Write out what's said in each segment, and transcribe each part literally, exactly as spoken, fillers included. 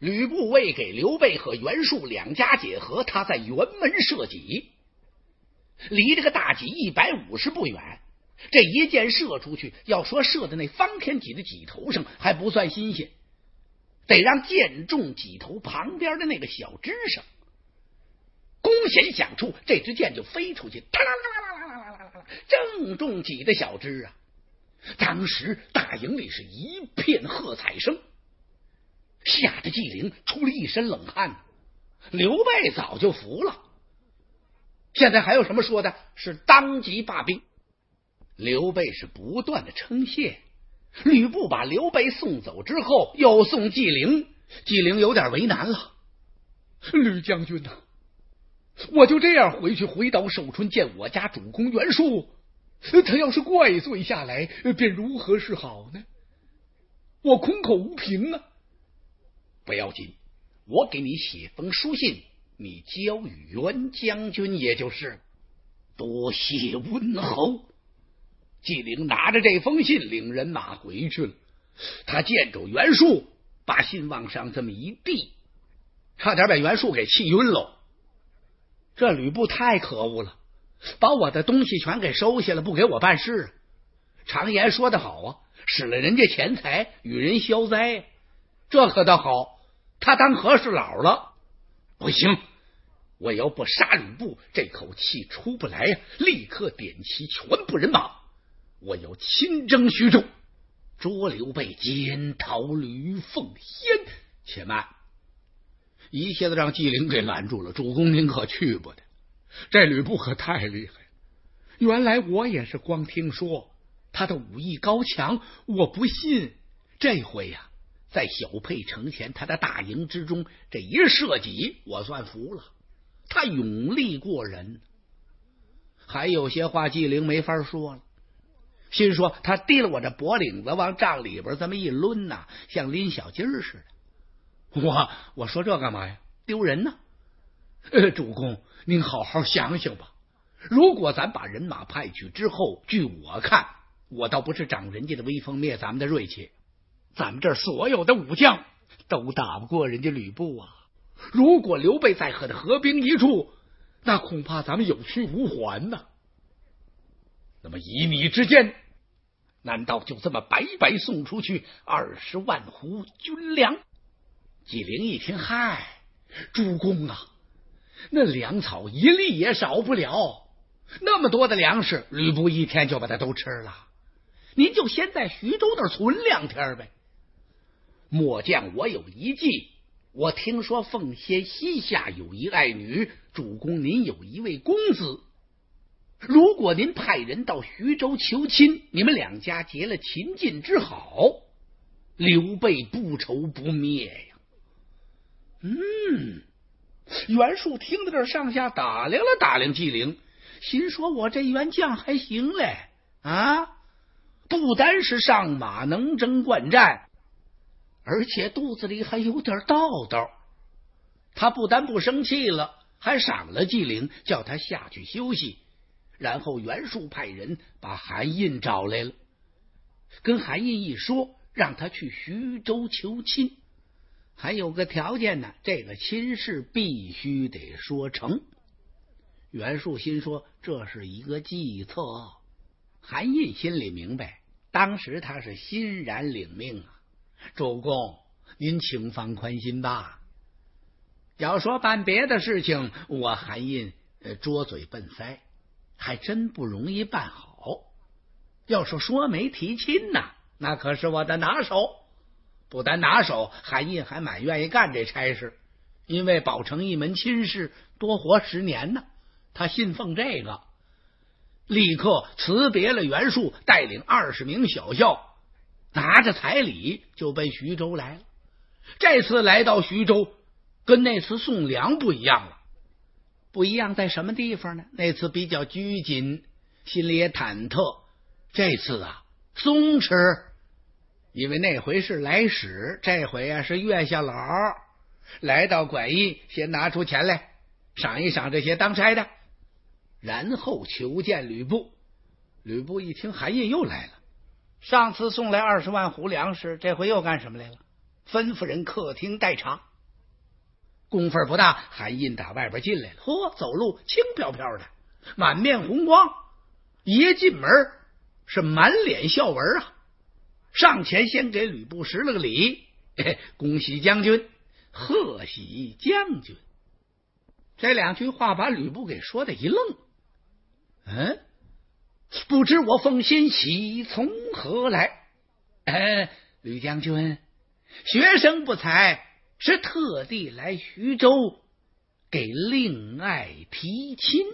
吕布为给刘备和袁术两家解和，他在辕门射戟，离这个大戟一百五十步远。这一箭射出去，要说射的那方天戟的戟头上还不算新鲜，得让箭中戟头旁边的那个小枝上。弓弦响处，这支箭就飞出去，啦啦啦啦啦啦啦，正中戟的小枝啊！当时大营里是一片喝彩声，吓得纪灵出了一身冷汗。刘备早就服了，现在还有什么说的？是当即罢兵。刘备是不断的称谢，吕布把刘备送走之后，又送纪灵。纪灵有点为难了，吕将军呐、啊，我就这样回去回到寿春见我家主公袁术，他要是怪罪下来，便如何是好呢？我空口无凭啊！不要紧，我给你写封书信，你交与袁将军也就是。多谢问候。纪灵拿着这封信领人马回去了。他见着袁术，把信往上这么一递，差点把袁术给气晕了。这吕布太可恶了，把我的东西全给收下了，不给我办事。常言说得好啊，使了人家钱财，与人消灾。这可倒好，他当和事佬了。不行，我要不杀吕布，这口气出不来呀！立刻点齐全部人马，我要亲征徐州，捉刘备，检讨吕奉先。且慢！一下子让纪灵给拦住了。主公您可去不得，这吕布可太厉害了。原来我也是光听说他的武艺高强，我不信。这回呀、啊，在小沛城前他的大营之中，这一射戟，我算服了。他勇力过人。还有些话纪灵没法说了，心说他提了我这脖领子往帐里边这么一抡呐、啊，像拎小鸡儿似的。我我说这干嘛呀？丢人呢！呃，主公您好好想想吧。如果咱把人马派去之后，据我看，我倒不是长人家的威风，灭咱们的锐气。咱们这儿所有的武将都打不过人家吕布啊！如果刘备再和他合兵一处，那恐怕咱们有去无还呐。那么以你之见，难道就这么白白送出去二十万斛军粮？纪灵一听，嗨，主公啊，那粮草一粒也少不了，那么多的粮食，吕布一天就把它都吃了。您就先在徐州那儿存两天呗。末将我有一计，我听说奉先膝下有一爱女，主公您有一位公子，如果您派人到徐州求亲，你们两家结了秦晋之好，刘备不愁不灭呀。嗯，袁术听到这儿，上下打量了打量纪灵，心说我这员将还行嘞啊！不单是上马能征惯战，而且肚子里还有点道道。他不但不生气了，还赏了纪灵，叫他下去休息。然后袁术派人把韩印找来了，跟韩印一说，让他去徐州求亲。还有个条件呢，这个亲事必须得说成。袁术心说这是一个计策。韩印心里明白，当时他是欣然领命啊。主公您请放宽心吧，要说办别的事情，我韩印呃拙嘴笨腮，还真不容易办好。要说说媒提亲呐，那可是我的拿手。不但拿手，韩印还蛮愿意干这差事，因为保成一门亲事，多活十年呢。他信奉这个，立刻辞别了袁术，带领二十名小校，拿着彩礼就奔徐州来了。这次来到徐州，跟那次送粮不一样了。不一样在什么地方呢？那次比较拘谨，心里也忐忑。这次啊，松弛。因为那回是来使，这回啊是月下老，来到拐印，先拿出钱来赏一赏这些当差的，然后求见吕布。吕布一听韩印又来了，上次送来二十万斛粮食，这回又干什么来了？吩咐人客厅待茶， 功夫不大，韩印打外边进来了，嚯，走路轻飘飘的，满面红光，一进门是满脸笑纹啊！上前先给吕布施了个礼，哎，恭喜将军，贺喜将军。这两句话把吕布给说的一愣，嗯，不知我奉新喜从何来？哎，吕将军，学生不才，是特地来徐州给令爱提亲。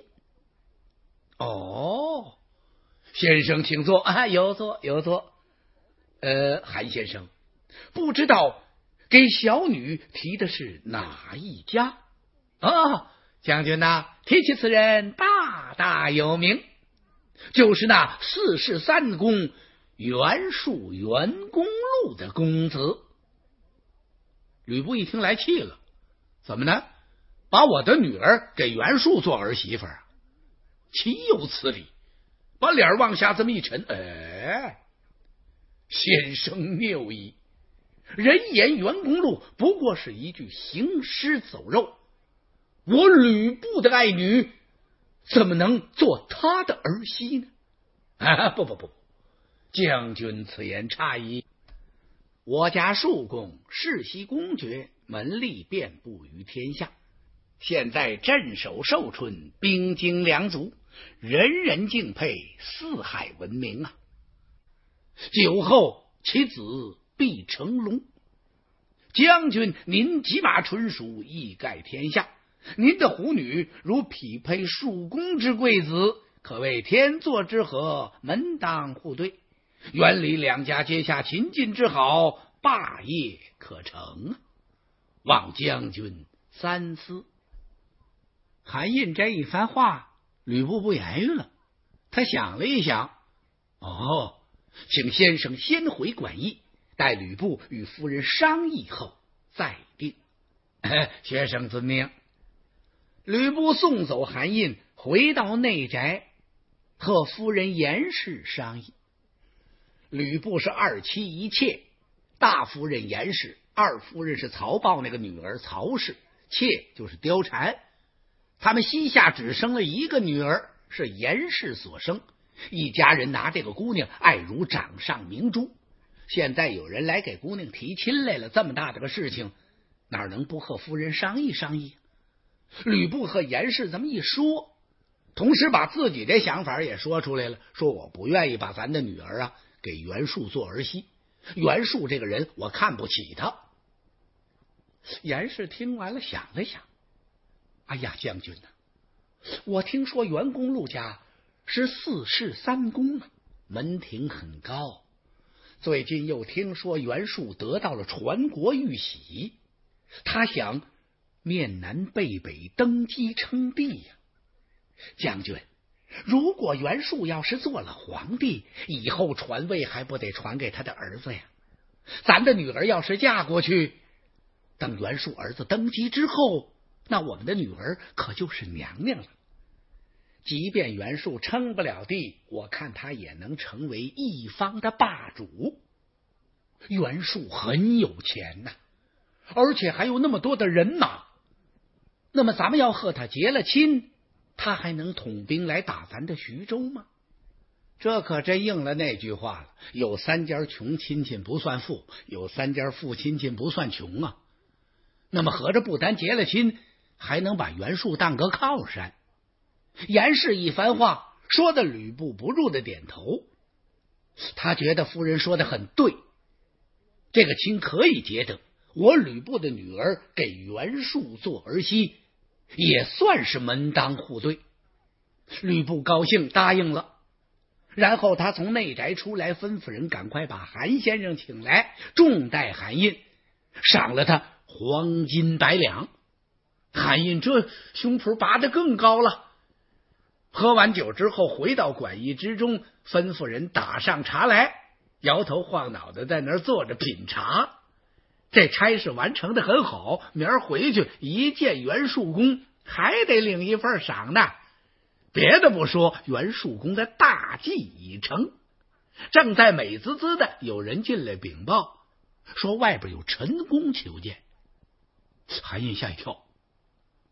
哦，先生请坐啊，有座有座。呃，韩先生，不知道给小女提的是哪一家？啊，将军呐、啊，提起此人大大有名，就是那四世三公袁术袁公路的公子。吕布一听来气了，怎么呢？把我的女儿给袁术做儿媳妇啊？岂有此理！把脸往下这么一沉，哎，先生谬矣。人言袁公路不过是一具行尸走肉，我吕布的爱女怎么能做他的儿媳呢？啊，不不不，将军此言差矣。我家庶公世袭公爵，门吏遍布于天下，现在镇守寿春，兵精粮足，人人敬佩，四海闻名啊！久后其子必成龙。将军您骑马纯熟，义盖天下，您的虎女如匹配庶公之贵子，可谓天作之合，门当户对，原里两家结下秦晋之好，霸业可成啊！望将军三思。韩印这一番话，吕布不言语了。他想了一想，哦，请先生先回馆驿，待吕布与夫人商议后再定。学生遵命。吕布送走韩印，回到内宅，和夫人严氏商议。吕布是二妻一妾，大夫人严氏，二夫人是曹豹那个女儿曹氏，妾就是貂蝉。他们膝下只生了一个女儿，是严氏所生，一家人拿这个姑娘爱如掌上明珠。现在有人来给姑娘提亲来了，这么大的个事情，哪能不和夫人商议商议？吕布和严氏这么一说，同时把自己这想法也说出来了，说我不愿意把咱的女儿啊给袁术做儿媳，袁术这个人我看不起他。严氏听完了想了想，哎呀，将军呐、啊，我听说袁公陆家是四世三公啊，门庭很高。最近又听说袁术得到了传国玉玺，他想面南背北登基称帝呀、啊。将军，如果袁术要是做了皇帝，以后传位还不得传给他的儿子呀？咱的女儿要是嫁过去，等袁术儿子登基之后，那我们的女儿可就是娘娘了。即便袁术称不了帝，我看他也能成为一方的霸主。袁术很有钱呐、啊，而且还有那么多的人马。那么咱们要和他结了亲，他还能统兵来打咱的徐州吗？这可真应了那句话了，有三家穷亲戚不算富，有三家富亲戚不算穷啊。那么合着不单结了亲，还能把袁术当个靠山。严氏一番话说的吕布不住的点头，他觉得夫人说的很对，这个亲可以结得，我吕布的女儿给袁术做儿媳，也算是门当户对。吕布高兴答应了，然后他从内宅出来，吩咐人赶快把韩先生请来，重待韩印，赏了他黄金百两。韩印这胸脯拔得更高了。喝完酒之后，回到馆驿之中，吩咐人打上茶来，摇头晃脑的在那儿坐着品茶。这差事完成的很好，明儿回去一见袁术公，还得领一份赏呢。别的不说，袁术公的大计已成。正在美滋滋的，有人进来禀报，说外边有陈宫求见。韩印吓一跳，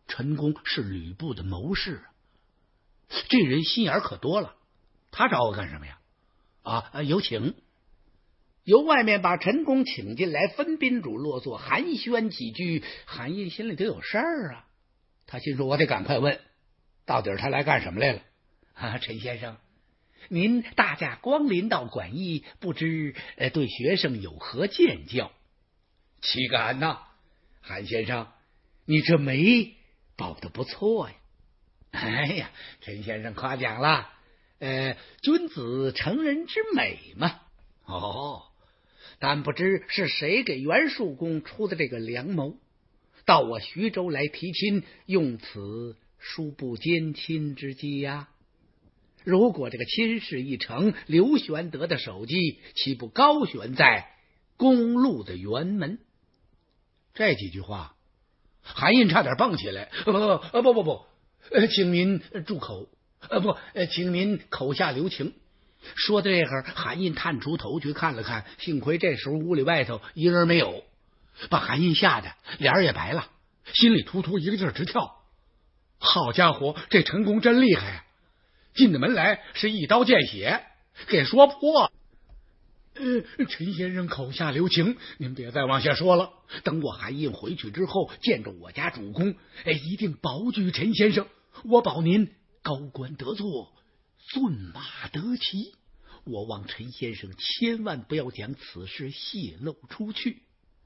陈宫是吕布的谋士，这人心眼可多了，他找我干什么呀？啊，有请。由外面把陈宫请进来，分宾主落座，寒暄几句。韩印心里都有事儿啊，他心说我得赶快问，到底他来干什么来了？啊，陈先生，您大驾光临到馆驿，不知呃对学生有何见教？岂敢呐，韩先生，你这眉报得不错呀！哎呀，陈先生夸奖了，呃，君子成人之美嘛。哦，但不知是谁给袁术公出的这个良谋，到我徐州来提亲，用此殊不兼亲之计呀。如果这个亲事一成，刘玄德的首级岂不高悬在公路的辕门？这几句话，韩印差点蹦起来。不不不不不，呃，请您住口。呃不，呃，请您口下留情。说到这会儿，韩印探出头去看了看，幸亏这时候屋里外头一人没有，把韩印吓得脸儿也白了，心里突突一个劲儿直跳。好家伙，这陈宫真厉害啊！进的门来是一刀见血，给说破。呃，陈先生口下留情，您别再往下说了。等我韩印回去之后，见着我家主公，哎，一定保举陈先生。我保您高官得坐，骏马得骑。我望陈先生千万不要将此事泄露出去。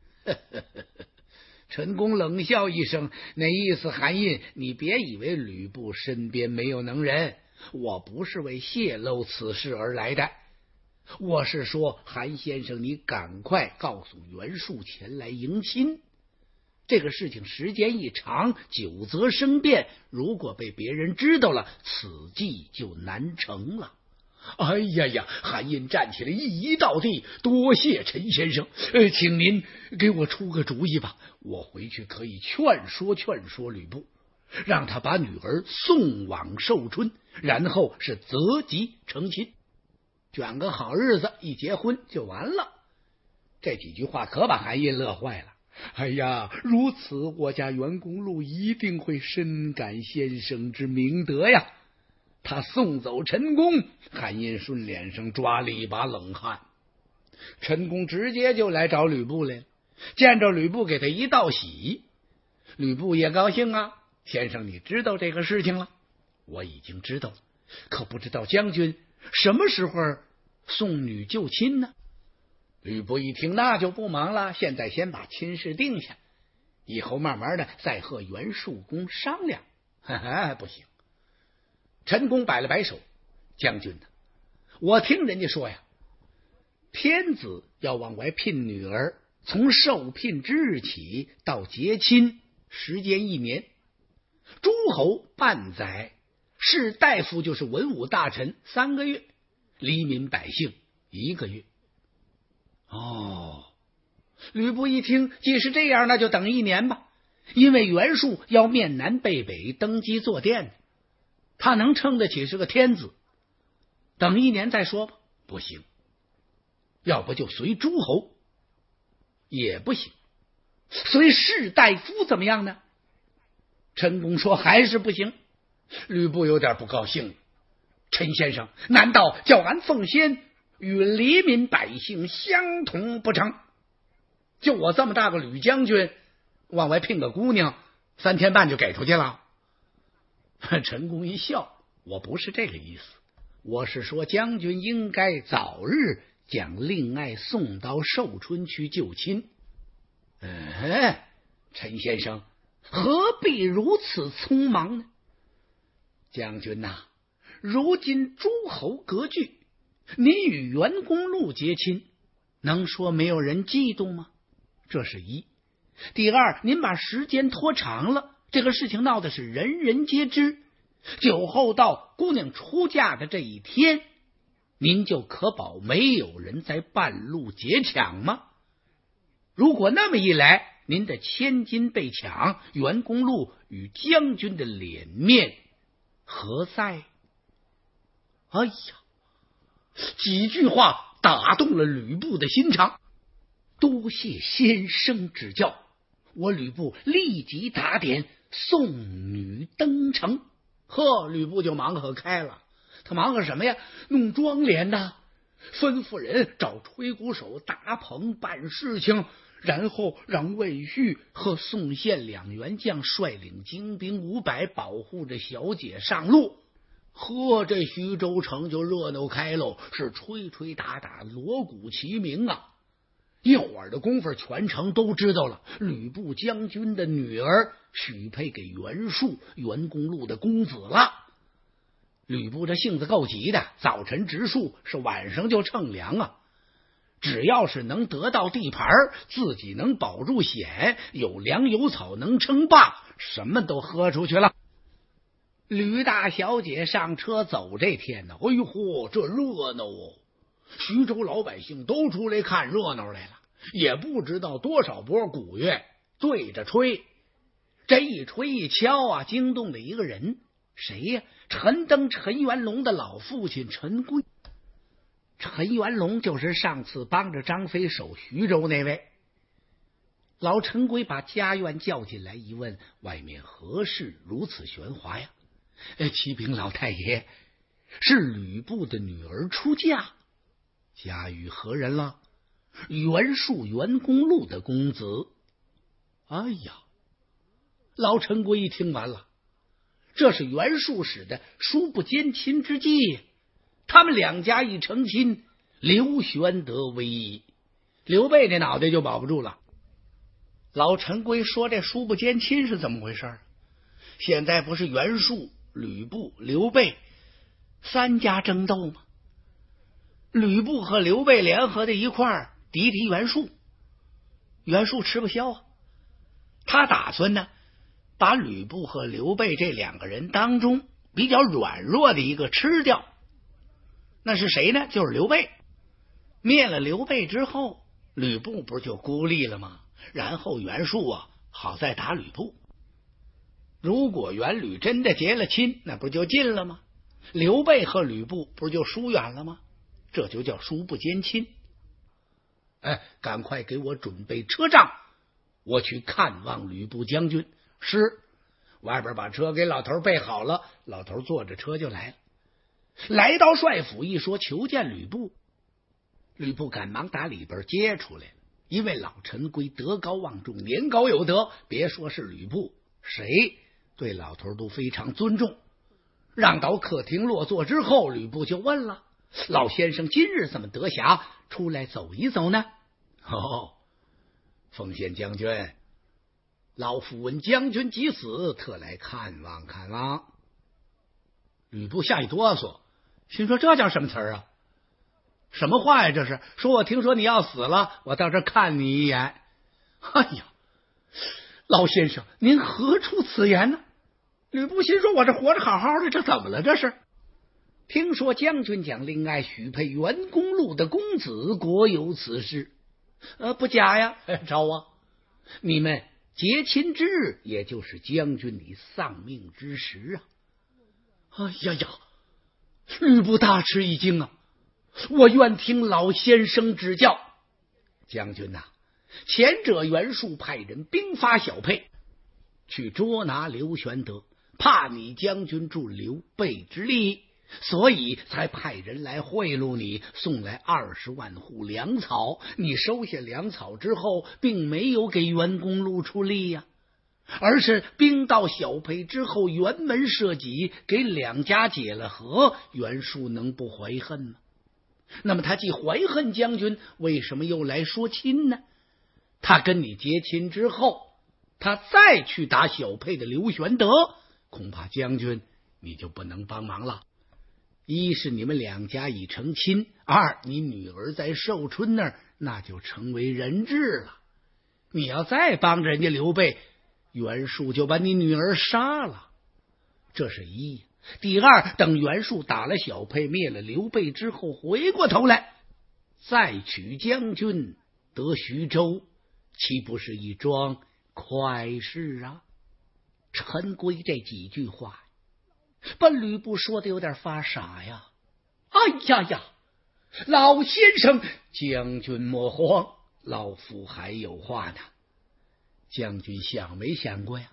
陈宫冷笑一声，那意思韩印，你别以为吕布身边没有能人，我不是为泄露此事而来的。我是说，韩先生，你赶快告诉袁术前来迎亲。这个事情时间一长，久则生变，如果被别人知道了，此计就难成了。哎呀呀！韩印站起来，一一倒地，多谢陈先生，呃，请您给我出个主意吧，我回去可以劝说劝说吕布，让他把女儿送往寿春，然后是择吉成亲，选个好日子一结婚就完了。这几句话可把韩印乐坏了。哎呀，如此我家袁公路一定会深感先生之明德呀。他送走陈宫，韩印顺脸上抓了一把冷汗。陈宫直接就来找吕布来了，见着吕布给他一道喜。吕布也高兴啊，先生你知道这个事情了？我已经知道了，可不知道将军什么时候送女就亲呢？吕布一听，那就不忙了，现在先把亲事定下，以后慢慢的再和袁术公商量。哈哈，不行。陈宫摆了摆手，将军呢？我听人家说呀，天子要往外聘女儿，从受聘之日起到结亲，时间一年；诸侯半载，士大夫就是文武大臣三个月，黎民百姓一个月。哦，吕布一听，既是这样，那就等一年吧，因为袁术要面南背北登基坐殿，他能称得起是个天子，等一年再说吧。不行，要不就随诸侯，也不行，随士大夫怎么样呢？陈宫说还是不行。吕布有点不高兴了，陈先生，难道叫俺奉先与黎民百姓相同不成？就我这么大个吕将军，往外聘个姑娘，三天半就给出去了？陈宫一笑，我不是这个意思，我是说将军应该早日将令爱送到寿春去就亲。嗯，陈先生何必如此匆忙呢？将军呐、啊，如今诸侯割据，你与袁公路结亲，能说没有人嫉妒吗？这是一。第二，您把时间拖长了，这个事情闹的是人人皆知，酒后到姑娘出嫁的这一天，您就可保没有人在半路劫抢吗？如果那么一来，您的千金被抢，袁公路与将军的脸面何在？哎呀，几句话打动了吕布的心肠。多谢先生指教，我吕布立即打点送女登城。呵，吕布就忙活开了。他忙活什么呀？弄妆奁呐，吩咐人找吹鼓手搭棚办事情，然后让魏续和宋宪两员将率领精兵五百保护着小姐上路。呵，这徐州城就热闹开喽，是吹吹打打，锣鼓齐鸣啊！一会儿的功夫，全城都知道了，吕布将军的女儿许配给袁术，袁公路的公子了。吕布这性子够急的，早晨植树，是晚上就乘凉啊！只要是能得到地盘，自己能保住险，有粮有草能称霸，什么都喝出去了。吕大小姐上车走这天呢，哎呦嚯，这热闹哦！徐州老百姓都出来看热闹来了，也不知道多少波鼓乐对着吹，这一吹一敲啊，惊动了一个人，谁呀？陈登陈元龙的老父亲陈规。陈元龙就是上次帮着张飞守徐州那位。老陈规把家院叫进来一问，外面何事如此喧哗呀？启禀老太爷，是吕布的女儿出嫁，嫁与何人了？袁术袁公路的公子。哎呀，老陈规一听完了，这是袁术使的叔不兼亲之计，他们两家一成亲，刘玄德为一，刘备这脑袋就保不住了。老陈规说这叔不兼亲是怎么回事？现在不是袁术、吕布、刘备三家争斗吗？吕布和刘备联合在一块儿敌敌袁术，袁术吃不消啊，他打算呢把吕布和刘备这两个人当中比较软弱的一个吃掉。那是谁呢？就是刘备。灭了刘备之后，吕布不是就孤立了吗？然后袁术啊好再打吕布。如果袁吕真的结了亲，那不就近了吗？刘备和吕布不就疏远了吗？这就叫叔不兼亲。哎，赶快给我准备车仗，我去看望吕布将军。是，外边把车给老头备好了，老头坐着车就来了。来到帅府一说求见吕布，吕布赶忙打里边接出来了。因为老陈规德高望重，年高有德，别说是吕布，谁对老头都非常尊重。让到客厅落座之后，吕布就问了：老先生今日怎么得暇出来走一走呢？哦，奉献将军，老夫闻将军即死，特来看望看望。吕布吓一哆嗦，心说这叫什么词儿啊？什么话呀这是？说我听说你要死了，我到这看你一眼。哎呀，老先生您何出此言呢？吕布心说我这活着好好的，这怎么了这是？听说将军将令爱许配袁公路的公子，果有此事？呃，不假呀。招啊，你们结亲之日，也就是将军你丧命之时啊。哎呀呀，吕布大吃一惊啊！我愿听老先生指教。将军呐、啊，前者袁术派人兵发小沛，去捉拿刘玄德，怕你将军助刘备之力，所以才派人来贿赂你，送来二十万户粮草。你收下粮草之后，并没有给袁公路出力呀、啊，而是兵到小沛之后，辕门射戟，给两家解了和，袁术能不怀恨吗？那么他既怀恨将军，为什么又来说亲呢？他跟你结亲之后，他再去打小沛的刘玄德，恐怕将军你就不能帮忙了。一是你们两家已成亲，二你女儿在寿春那儿，那就成为人质了。你要再帮着人家刘备，袁术就把你女儿杀了。这是一。第二，等袁术打了小沛，灭了刘备之后，回过头来再娶将军得徐州，岂不是一桩快事啊？陈规这几句话把吕布说的有点发傻呀。哎呀呀，老先生将军莫慌，老夫还有话呢。将军想没想过呀？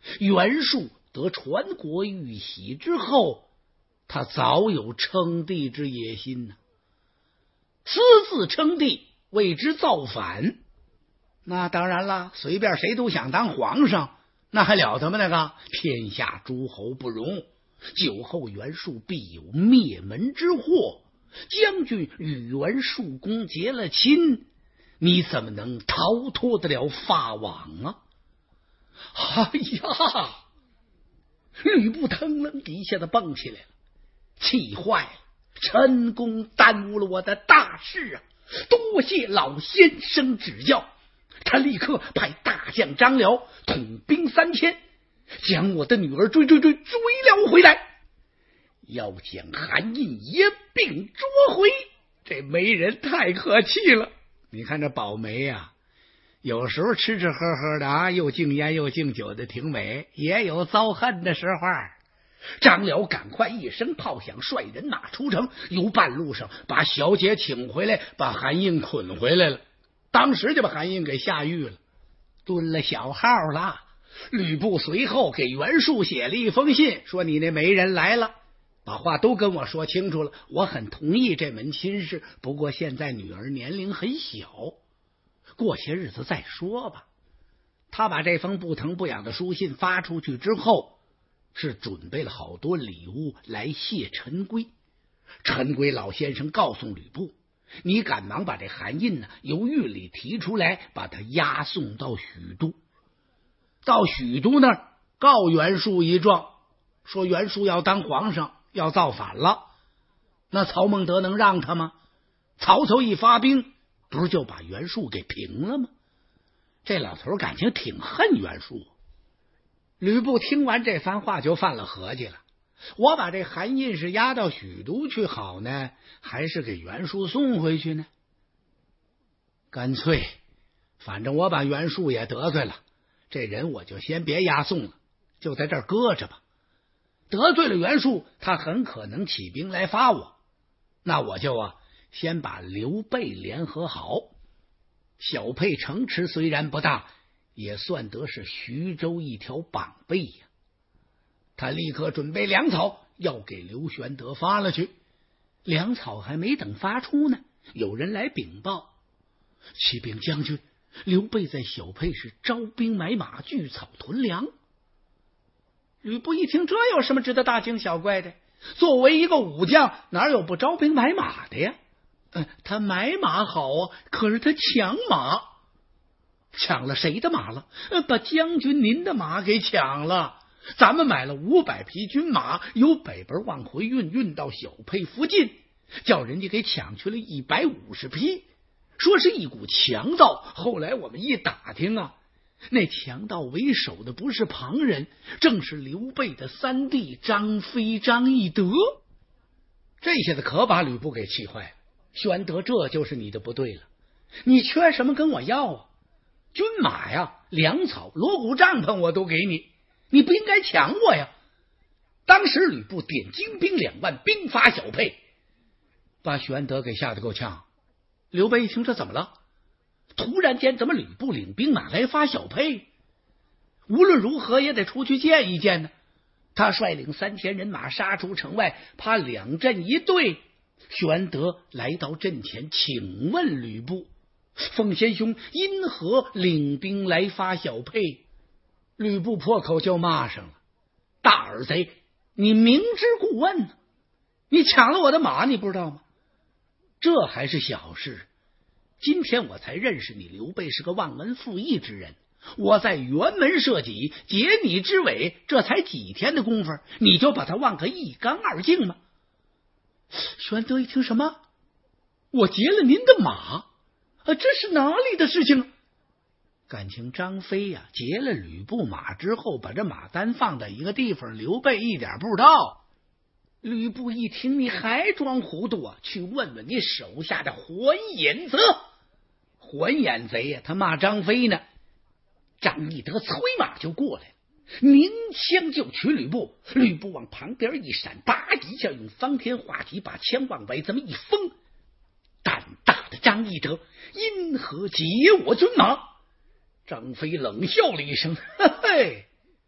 袁术得传国玉玺之后，他早有称帝之野心呢、啊。私自称帝，为之造反。那当然了，随便谁都想当皇上，那还了得吗？那个天下诸侯不容，酒后袁术必有灭门之祸。将军与袁术公结了亲，你怎么能逃脱得了法网啊？哎呀！吕布腾楞一下子蹦起来了，气坏了，陈公耽误了我的大事啊！多谢老先生指教。他立刻派大将张辽统兵三千，将我的女儿追追追追了回来，要将韩印一并捉回。这媒人太客气了，你看这宝梅呀、啊，有时候吃吃喝喝的啊，又敬烟又敬酒的挺美，也有遭恨的时候。张辽赶快一声炮响，率人马出城，由半路上把小姐请回来，把韩印捆回来了。当时就把韩印给下狱了，蹲了小号了。吕布随后给袁术写了一封信，说你那媒人来了，把话都跟我说清楚了，我很同意这门亲事，不过现在女儿年龄很小，过些日子再说吧。他把这封不疼不痒的书信发出去之后，是准备了好多礼物来谢陈规。陈规老先生告诉吕布，你赶忙把这韩印呢由狱里提出来，把他押送到许都。到许都那儿告袁术一状，说袁术要当皇上，要造反了。那曹孟德能让他吗？曹操一发兵，不是就把袁术给平了吗？这老头感情挺恨袁术。吕布听完这番话就犯了合计了，我把这韩印是押到许都去好呢，还是给袁术送回去呢？干脆反正我把袁术也得罪了，这人我就先别押送了，就在这儿搁着吧。得罪了袁术，他很可能起兵来发我，那我就啊先把刘备联合好。小沛城池虽然不大，也算得是徐州一条膀臂呀。他立刻准备粮草，要给刘玄德发了去。粮草还没等发出呢，有人来禀报：启禀将军，刘备在小沛是招兵买马，聚草屯粮。吕布一听，这有什么值得大惊小怪的？作为一个武将，哪有不招兵买马的呀？呃、他买马好啊，可是他抢马，抢了谁的马了？呃、把将军您的马给抢了。咱们买了五百匹军马，由北边往回运，运到小沛附近，叫人家给抢去了一百五十匹，说是一股强盗。后来我们一打听啊，那强盗为首的不是旁人，正是刘备的三弟张飞张翼德。这下子可把吕布给气坏了。玄德，这就是你的不对了，你缺什么跟我要啊？军马呀，粮草，锣鼓帐篷我都给你，你不应该抢我呀！当时吕布点精兵两万，兵发小沛，把玄德给吓得够呛。刘备一听，这怎么了？突然间怎么吕布领兵马来发小沛？无论如何也得出去见一见呢。他率领三千人马杀出城外，怕两阵一对。玄德来到阵前，请问吕布：奉先兄因何领兵来发小沛？吕布破口就骂上了：大耳贼，你明知故问呢？你抢了我的马，你不知道吗？这还是小事，今天我才认识你刘备是个忘恩负义之人。我在辕门射戟，截你之尾，这才几天的功夫，你就把他忘个一干二净吗？玄德一听，什么？我劫了您的马啊？这是哪里的事情？感情张飞呀、啊，劫了吕布马之后，把这马单放在一个地方，刘备一点不知道。吕布一听，你还装糊涂啊？去问问你手下的环眼贼。环眼贼呀、啊，他骂张飞呢。张翼德催马就过来了，鸣枪就取吕布。吕布往旁边一闪，叭一下用方天画戟把枪往外这么一封。胆大的张翼德因何劫我军马？张飞冷笑了一声：嘿嘿，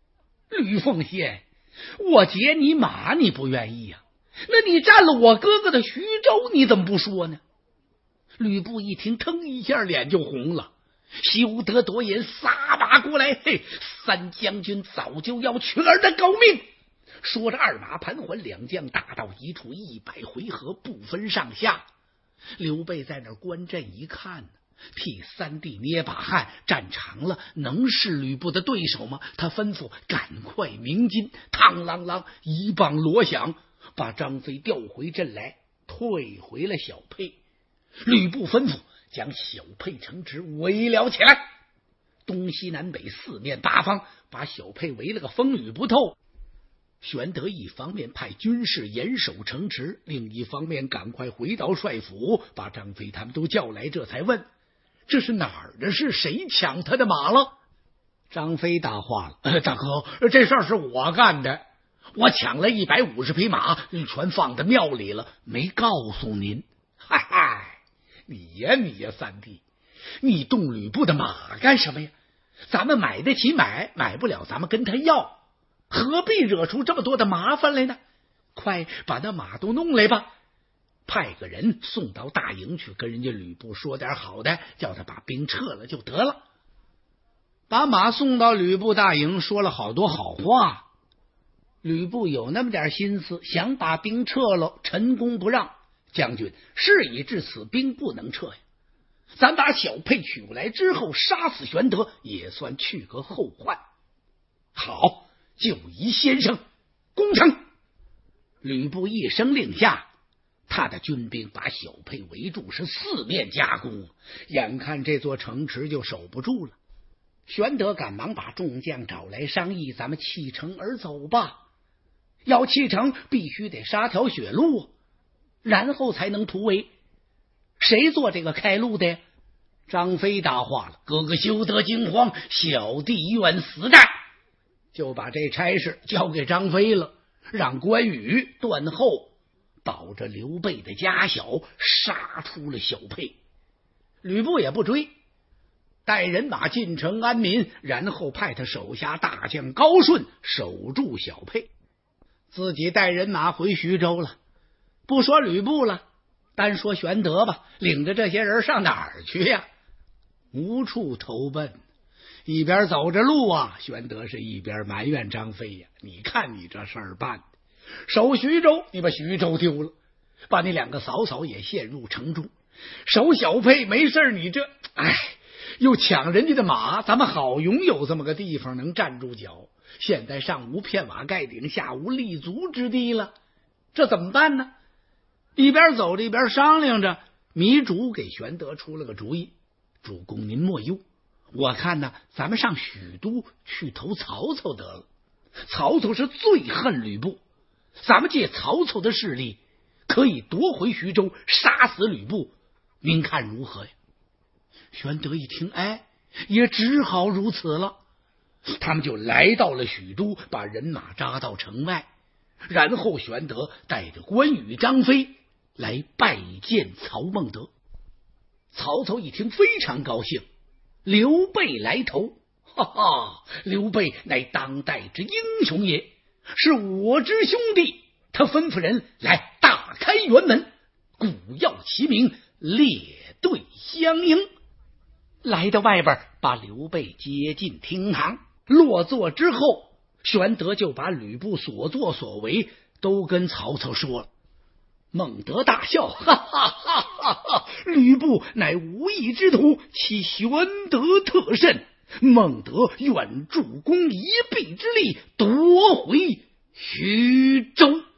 吕奉先，我劫你马你不愿意啊，那你占了我哥哥的徐州你怎么不说呢？吕布一听，腾一下脸就红了，休得多言，撒马过来！嘿，三将军早就要取儿的狗命！说着，二马盘桓，两将打到一处，一百回合不分上下。刘备在那儿观阵一看，替三弟捏把汗，战长了能是吕布的对手吗？他吩咐赶快鸣金，嘡啷啷一棒锣响，把张飞调回阵来，退回了小沛。吕布吩咐将小沛城池围了起来，东西南北四面八方把小沛围了个风雨不透。玄德一方面派军士严守城池，另一方面赶快回到帅府，把张飞他们都叫来，这才问这是哪儿的事，谁抢他的马了？张飞答话了、呃、大哥，这事儿是我干的，我抢了一百五十匹马，全放在庙里了，没告诉您。嗨嗨，你呀你呀三弟，你动吕布的马干什么呀？咱们买得起买，买不了咱们跟他要，何必惹出这么多的麻烦来呢？快把那马都弄来吧，派个人送到大营去，跟人家吕布说点好的，叫他把兵撤了就得了。把马送到吕布大营，说了好多好话。吕布有那么点心思，想把兵撤了，陈宫不让。将军，事已至此，兵不能撤呀。咱把小沛取过来之后，杀死玄德，也算去个后患。好，就宜先生攻城。吕布一声令下，他的军兵把小沛围住，是四面夹攻，眼看这座城池就守不住了。玄德赶忙把众将找来商议，咱们弃城而走吧。要弃城，必须得杀条血路，然后才能突围。谁做这个开路的呀？张飞答话了：哥哥休得惊慌，小弟愿死战。就把这差事交给张飞了，让关羽、段后保着刘备的家小，杀出了小沛。吕布也不追，带人马进城安民，然后派他手下大将高顺守住小沛，自己带人马回徐州了。不说吕布了，单说玄德吧，领着这些人上哪儿去呀？无处投奔。一边走着路啊，玄德是一边埋怨张飞呀，你看你这事儿办的，守徐州你把徐州丢了，把你两个嫂嫂也陷入城中，守小沛没事，你这哎又抢人家的马，咱们好拥有这么个地方能站住脚，现在上无片瓦盖顶，下无立足之地了，这怎么办呢？一边走着一边商量着，糜竺给玄德出了个主意：主公您莫忧，我看呢，咱们上许都去投曹操得了。曹操是最恨吕布，咱们借曹操的势力，可以夺回徐州，杀死吕布，您看如何呀？玄德一听，哎，也只好如此了。他们就来到了许都，把人马扎到城外，然后玄德带着关羽、张飞来拜见曹孟德。曹操一听非常高兴，刘备来投，哈哈，刘备乃当代之英雄也，是我之兄弟。他吩咐人来大开辕门，鼓噪齐鸣，列队相迎。来到外边，把刘备接进厅堂，落座之后，玄德就把吕布所作所为都跟曹操说了。孟德大笑，哈哈哈哈哈！吕布乃无义之徒，其玄德特甚。孟德愿助公一臂之力，夺回徐州。